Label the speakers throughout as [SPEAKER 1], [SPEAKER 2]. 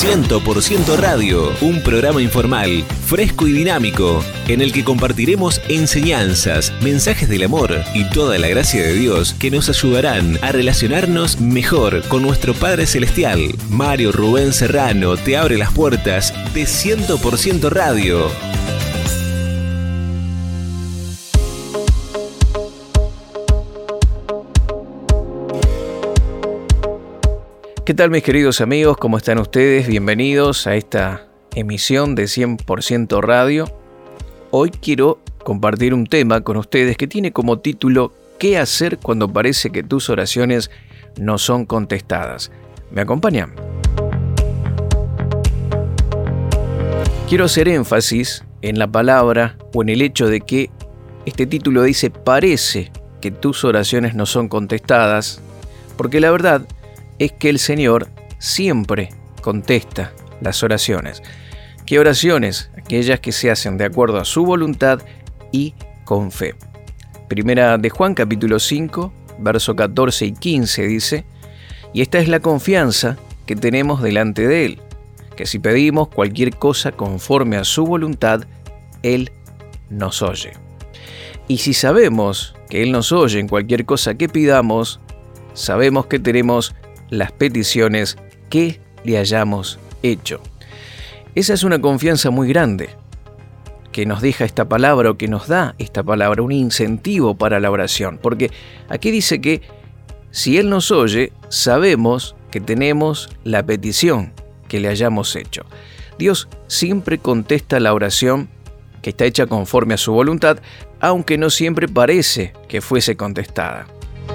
[SPEAKER 1] 100% Radio, un programa informal, fresco y dinámico, en el que compartiremos enseñanzas, mensajes del amor y toda la gracia de Dios que nos ayudarán a relacionarnos mejor con nuestro Padre Celestial. Mario Rubén Serrano te abre las puertas de 100% Radio.
[SPEAKER 2] ¿Qué tal, mis queridos amigos? ¿Cómo están ustedes? Bienvenidos a esta emisión de 100% Radio. Hoy quiero compartir un tema con ustedes que tiene como título ¿Qué hacer cuando parece que tus oraciones no son contestadas? ¿Me acompañan? Quiero hacer énfasis en la palabra o en el hecho de que este título dice parece que tus oraciones no son contestadas, porque la verdad es que el Señor siempre contesta las oraciones. ¿Qué oraciones? Aquellas que se hacen de acuerdo a su voluntad y con fe. Primera de Juan, capítulo 5, verso 14 y 15 dice: y esta es la confianza que tenemos delante de Él, que si pedimos cualquier cosa conforme a su voluntad, Él nos oye. Y si sabemos que Él nos oye en cualquier cosa que pidamos, sabemos que tenemos las peticiones que le hayamos hecho. Esa es una confianza muy grande que nos deja esta palabra o que nos da esta palabra, un incentivo para la oración. Porque aquí dice que si Él nos oye, sabemos que tenemos la petición que le hayamos hecho. Dios siempre contesta la oración que está hecha conforme a su voluntad, aunque no siempre parece que fuese contestada.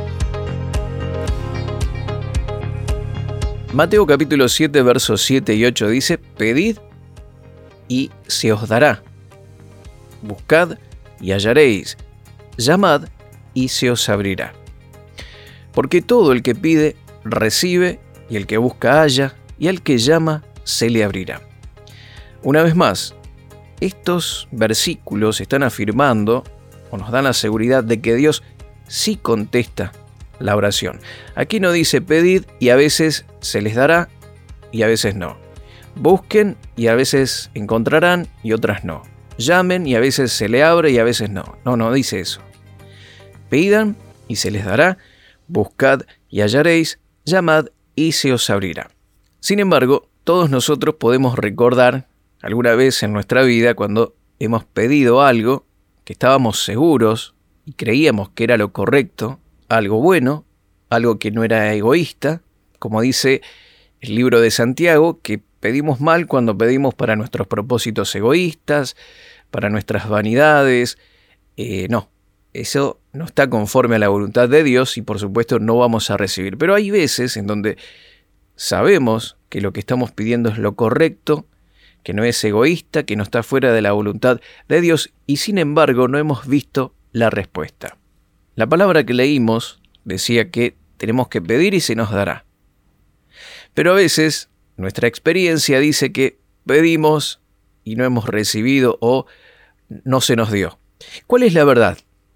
[SPEAKER 2] Mateo capítulo 7, versos 7 y 8 dice: pedid y se os dará, buscad y hallaréis, llamad y se os abrirá. Porque todo el que pide, recibe, y el que busca halla, y al que llama se le abrirá. Una vez más, estos versículos están afirmando o nos dan la seguridad de que Dios sí contesta la oración. Aquí no dice pedid y a veces se les dará y a veces no. Busquen y a veces encontrarán y otras no. Llamen y a veces se le abre y a veces no. No dice eso. Pidan y se les dará. Buscad y hallaréis. Llamad y se os abrirá. Sin embargo, todos nosotros podemos recordar alguna vez en nuestra vida cuando hemos pedido algo que estábamos seguros y creíamos que era lo correcto, algo bueno, algo que no era egoísta, como dice el libro de Santiago, que pedimos mal cuando pedimos para nuestros propósitos egoístas, para nuestras vanidades. No, eso no está conforme a la voluntad de Dios y por supuesto no vamos a recibir. Pero hay veces en donde sabemos que lo que estamos pidiendo es lo correcto, que no es egoísta, que no está fuera de la voluntad de Dios y sin embargo no hemos visto la respuesta. La palabra que leímos decía que tenemos que pedir y se nos dará. Pero a veces nuestra experiencia dice que pedimos y no hemos recibido o no se nos dio. ¿Cuál es la verdad?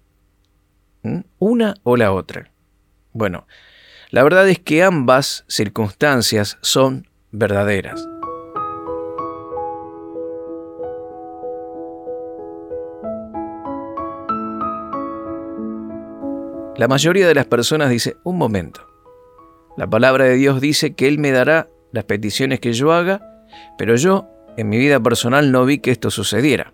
[SPEAKER 2] ¿Una o la otra? Bueno, la verdad es que ambas circunstancias son verdaderas. La mayoría de las personas dice, un momento, la palabra de Dios dice que Él me dará las peticiones que yo haga, pero yo, en mi vida personal, no vi que esto sucediera.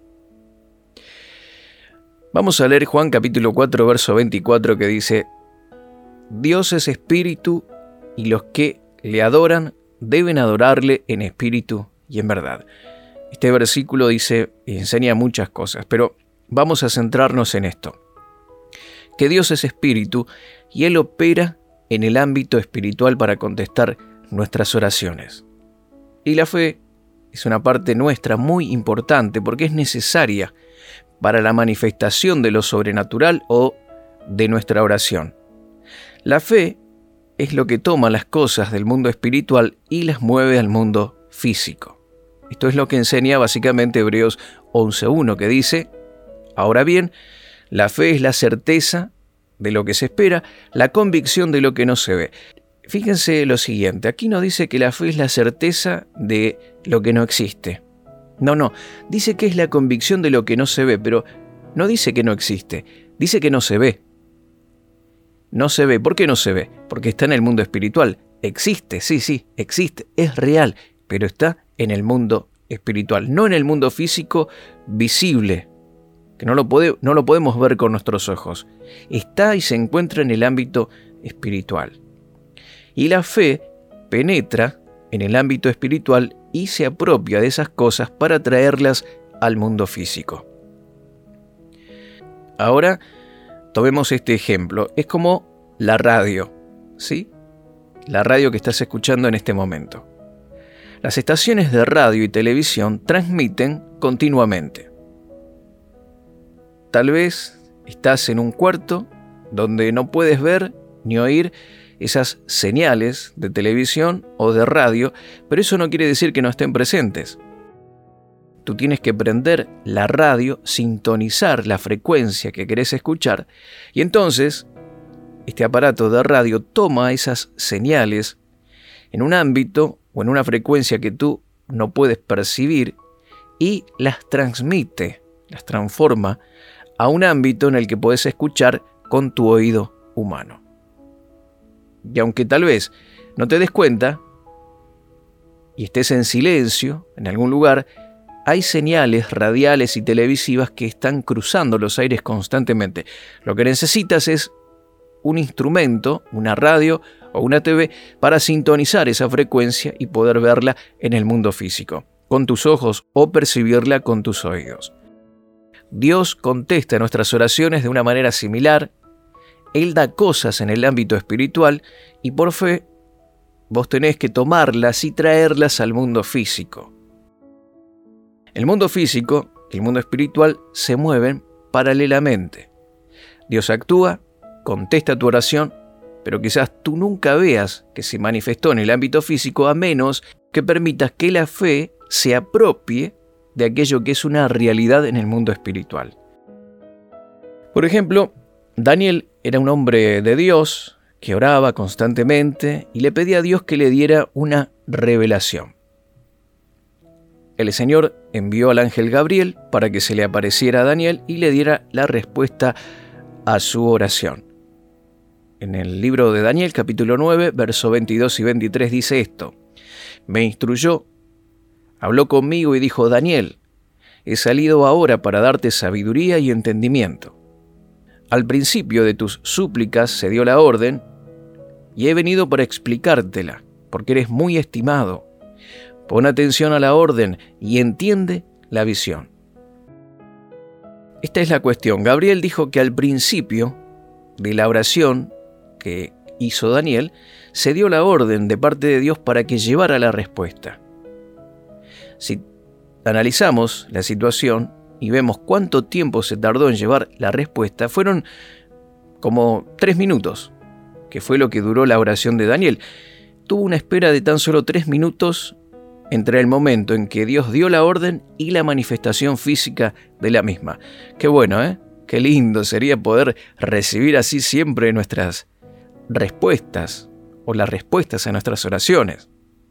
[SPEAKER 2] Vamos a leer Juan capítulo 4, verso 24, que dice: Dios es espíritu, y los que le adoran deben adorarle en espíritu y en verdad. Este versículo dice y enseña muchas cosas, pero vamos a centrarnos en esto. Que Dios es espíritu y Él opera en el ámbito espiritual para contestar nuestras oraciones. Y la fe es una parte nuestra muy importante porque es necesaria para la manifestación de lo sobrenatural o de nuestra oración. La fe es lo que toma las cosas del mundo espiritual y las mueve al mundo físico. Esto es lo que enseña básicamente Hebreos 11:1, que dice: ahora bien, la fe es la certeza de lo que se espera, la convicción de lo que no se ve. Fíjense lo siguiente, aquí no dice que la fe es la certeza de lo que no existe. No, dice que es la convicción de lo que no se ve, pero no dice que no existe, dice que no se ve. No se ve, ¿por qué no se ve? Porque está en el mundo espiritual. Existe, sí, existe, es real, pero está en el mundo espiritual, no en el mundo físico visible, que no lo podemos ver con nuestros ojos. Está y se encuentra en el ámbito espiritual. Y la fe penetra en el ámbito espiritual y se apropia de esas cosas para traerlas al mundo físico. Ahora, tomemos este ejemplo. Es como la radio, ¿sí? La radio que estás escuchando en este momento. Las estaciones de radio y televisión transmiten continuamente. Tal vez estás en un cuarto donde no puedes ver ni oír esas señales de televisión o de radio, pero eso no quiere decir que no estén presentes. Tú tienes que prender la radio, sintonizar la frecuencia que querés escuchar, y entonces este aparato de radio toma esas señales en un ámbito o en una frecuencia que tú no puedes percibir y las transmite, las transforma a un ámbito en el que puedes escuchar con tu oído humano. Y aunque tal vez no te des cuenta y estés en silencio en algún lugar, hay señales radiales y televisivas que están cruzando los aires constantemente. Lo que necesitas es un instrumento, una radio o una TV para sintonizar esa frecuencia y poder verla en el mundo físico, con tus ojos o percibirla con tus oídos. Dios contesta nuestras oraciones de una manera similar. Él da cosas en el ámbito espiritual y por fe vos tenés que tomarlas y traerlas al mundo físico. El mundo físico y el mundo espiritual se mueven paralelamente. Dios actúa, contesta tu oración, pero quizás tú nunca veas que se manifestó en el ámbito físico a menos que permitas que la fe se apropie de aquello que es una realidad en el mundo espiritual. Por ejemplo, Daniel era un hombre de Dios que oraba constantemente y le pedía a Dios que le diera una revelación. El Señor envió al ángel Gabriel para que se le apareciera a Daniel y le diera la respuesta a su oración. En el libro de Daniel, capítulo 9, versos 22 y 23 dice esto: Me instruyó, habló conmigo y dijo: Daniel, he salido ahora para darte sabiduría y entendimiento. Al principio de tus súplicas se dio la orden, y he venido para explicártela, porque eres muy estimado. Pon atención a la orden y entiende la visión. Esta es la cuestión. Gabriel dijo que al principio de la oración que hizo Daniel, se dio la orden de parte de Dios para que llevara la respuesta. Si analizamos la situación y vemos cuánto tiempo se tardó en llevar la respuesta, fueron como 3 minutos, que fue lo que duró la oración de Daniel. Tuvo una espera de tan solo 3 minutos entre el momento en que Dios dio la orden y la manifestación física de la misma. Qué bueno, ¿eh? Qué lindo sería poder recibir así siempre nuestras respuestas o las respuestas a nuestras oraciones.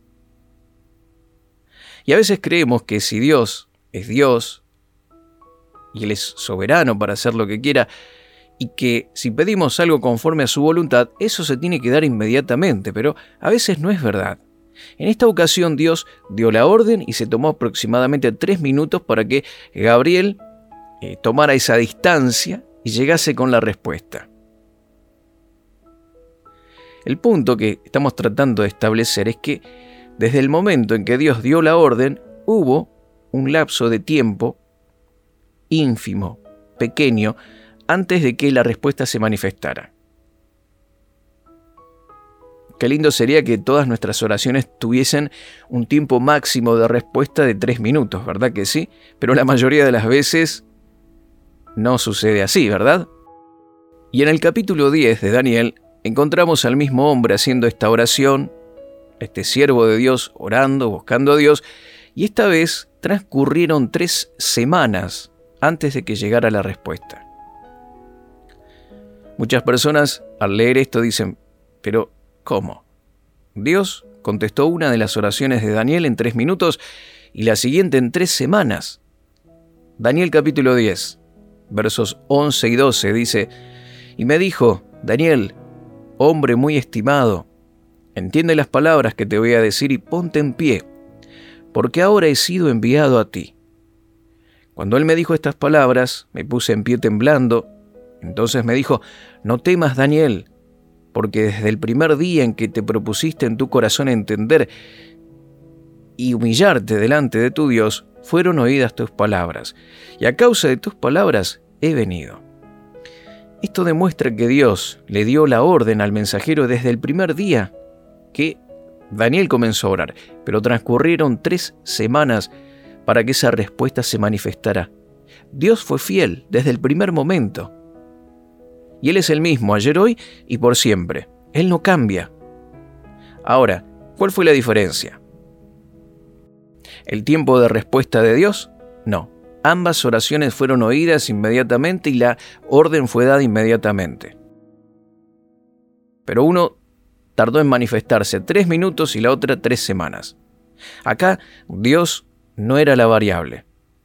[SPEAKER 2] Y a veces creemos que si Dios es Dios y Él es soberano para hacer lo que quiera y que si pedimos algo conforme a su voluntad, eso se tiene que dar inmediatamente, pero a veces no es verdad. En esta ocasión Dios dio la orden y se tomó aproximadamente 3 minutos para que Gabriel tomara esa distancia y llegase con la respuesta. El punto que estamos tratando de establecer es que desde el momento en que Dios dio la orden, hubo un lapso de tiempo ínfimo, pequeño, antes de que la respuesta se manifestara. Qué lindo sería que todas nuestras oraciones tuviesen un tiempo máximo de respuesta de 3 minutos, ¿verdad que sí? Pero la mayoría de las veces no sucede así, ¿verdad? Y en el capítulo 10 de Daniel encontramos al mismo hombre haciendo esta oración, este siervo de Dios orando, buscando a Dios, y esta vez transcurrieron 3 semanas antes de que llegara la respuesta. Muchas personas al leer esto dicen, pero ¿cómo? Dios contestó una de las oraciones de Daniel en 3 minutos y la siguiente en 3 semanas. Daniel capítulo 10, versos 11 y 12 dice: Y me dijo, Daniel, hombre muy estimado, entiende las palabras que te voy a decir y ponte en pie, porque ahora he sido enviado a ti. Cuando él me dijo estas palabras, me puse en pie temblando. Entonces me dijo: No temas, Daniel, porque desde el primer día en que te propusiste en tu corazón entender y humillarte delante de tu Dios, fueron oídas tus palabras, y a causa de tus palabras he venido. Esto demuestra que Dios le dio la orden al mensajero desde el primer día que Daniel comenzó a orar, pero transcurrieron 3 semanas para que esa respuesta se manifestara. Dios fue fiel desde el primer momento. Y Él es el mismo ayer, hoy y por siempre. Él no cambia. Ahora, ¿cuál fue la diferencia? ¿El tiempo de respuesta de Dios? No. Ambas oraciones fueron oídas inmediatamente y la orden fue dada inmediatamente. Pero uno tardó en manifestarse 3 minutos y la otra 3 semanas. Acá Dios no era la variable.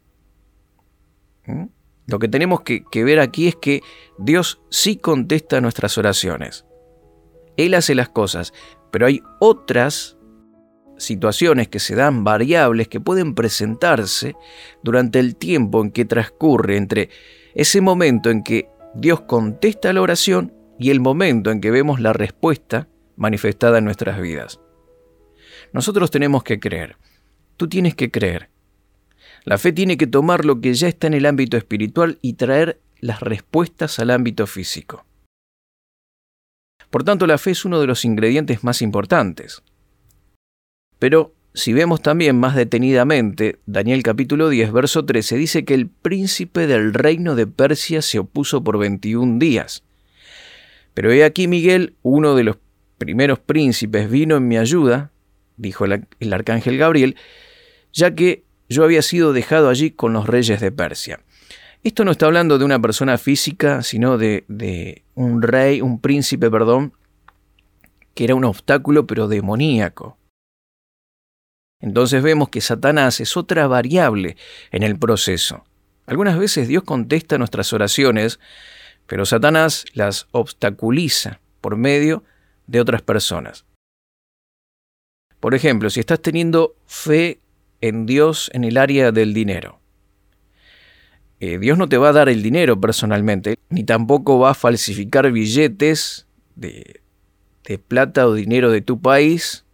[SPEAKER 2] Lo que tenemos que ver aquí es que Dios sí contesta nuestras oraciones. Él hace las cosas, pero hay otras situaciones que se dan, variables que pueden presentarse durante el tiempo en que transcurre entre ese momento en que Dios contesta la oración y el momento en que vemos la respuesta manifestada en nuestras vidas. Nosotros tenemos que creer. Tú tienes que creer. La fe tiene que tomar lo que ya está en el ámbito espiritual y traer las respuestas al ámbito físico. Por tanto, la fe es uno de los ingredientes más importantes. Pero si vemos también más detenidamente, Daniel capítulo 10, verso 13, dice que el príncipe del reino de Persia se opuso por 21 días. Pero he aquí Miguel, uno de los primeros príncipes, vino en mi ayuda, dijo el arcángel Gabriel, ya que yo había sido dejado allí con los reyes de Persia. Esto no está hablando de una persona física, sino de un rey, un príncipe, que era un obstáculo pero demoníaco. Entonces vemos que Satanás es otra variable en el proceso. Algunas veces Dios contesta nuestras oraciones, pero Satanás las obstaculiza por medio de otras personas. Por ejemplo, si estás teniendo fe en Dios en el área del dinero, Dios no te va a dar el dinero personalmente, ni tampoco va a falsificar billetes de plata o dinero de tu país,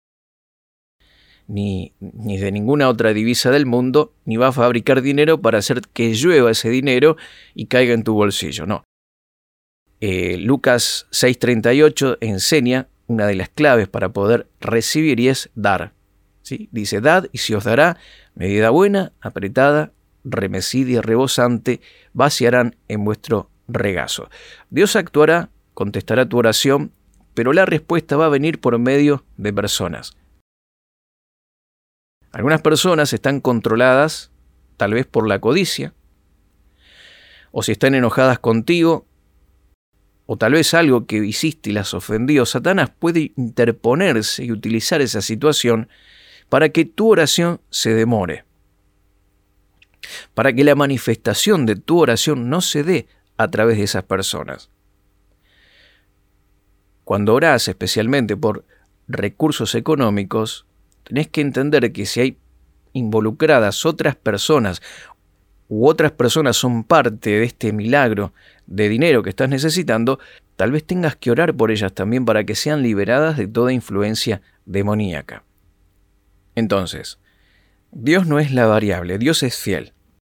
[SPEAKER 2] ni de ninguna otra divisa del mundo, ni va a fabricar dinero para hacer que llueva ese dinero y caiga en tu bolsillo, no. Lucas 6:38 enseña una de las claves para poder recibir y es dar. ¿Sí? Dice: dad y se os dará, medida buena, apretada, remecida y rebosante, vaciarán en vuestro regazo. Dios actuará, contestará tu oración, pero la respuesta va a venir por medio de personas. Algunas personas están controladas, tal vez por la codicia, o si están enojadas contigo, o tal vez algo que hiciste y las ofendió. Satanás puede interponerse y utilizar esa situación para que tu oración se demore, para que la manifestación de tu oración no se dé a través de esas personas. Cuando orás especialmente por recursos económicos, tenés que entender que si hay involucradas otras personas u otras personas son parte de este milagro de dinero que estás necesitando, tal vez tengas que orar por ellas también para que sean liberadas de toda influencia demoníaca. Entonces, Dios no es la variable, Dios es fiel.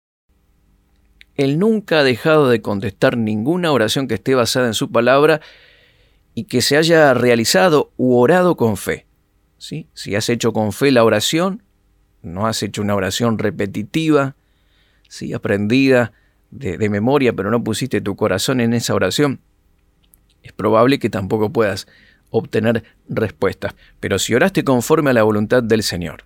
[SPEAKER 2] Él nunca ha dejado de contestar ninguna oración que esté basada en su palabra y que se haya realizado u orado con fe. ¿Sí? Si has hecho con fe la oración, no has hecho una oración repetitiva, ¿sí? Aprendida de memoria, pero no pusiste tu corazón en esa oración, es probable que tampoco puedas obtener respuestas. Pero si oraste conforme a la voluntad del Señor,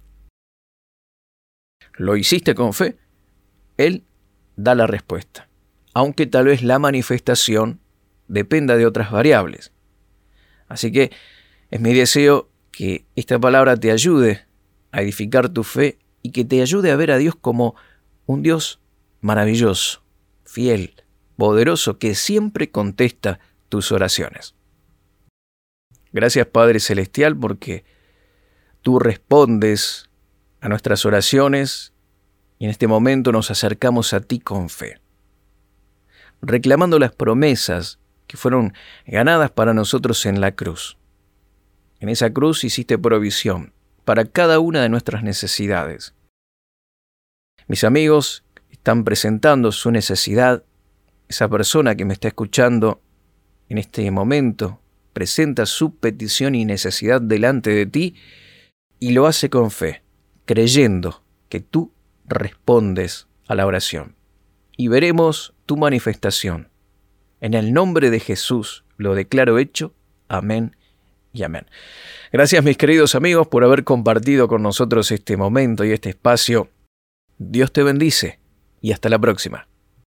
[SPEAKER 2] lo hiciste con fe, Él da la respuesta, aunque tal vez la manifestación dependa de otras variables. Así que es mi deseo que esta palabra te ayude a edificar tu fe y que te ayude a ver a Dios como un Dios maravilloso, fiel, poderoso, que siempre contesta tus oraciones. Gracias, Padre Celestial, porque tú respondes a nuestras oraciones y en este momento nos acercamos a ti con fe, reclamando las promesas que fueron ganadas para nosotros en la cruz. En esa cruz hiciste provisión para cada una de nuestras necesidades. Mis amigos están presentando su necesidad. Esa persona que me está escuchando en este momento presenta su petición y necesidad delante de ti y lo hace con fe, creyendo que tú respondes a la oración. Y veremos tu manifestación. En el nombre de Jesús lo declaro hecho. Amén y amén. Gracias, mis queridos amigos, por haber compartido con nosotros este momento y este espacio. Dios te bendice y hasta la próxima.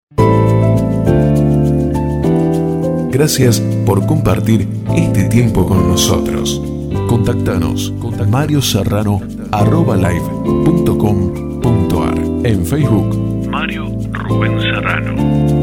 [SPEAKER 3] Gracias por compartir este tiempo con nosotros. Contactanos marioserrano@live.com.ar. En Facebook, Mario Rubén Serrano.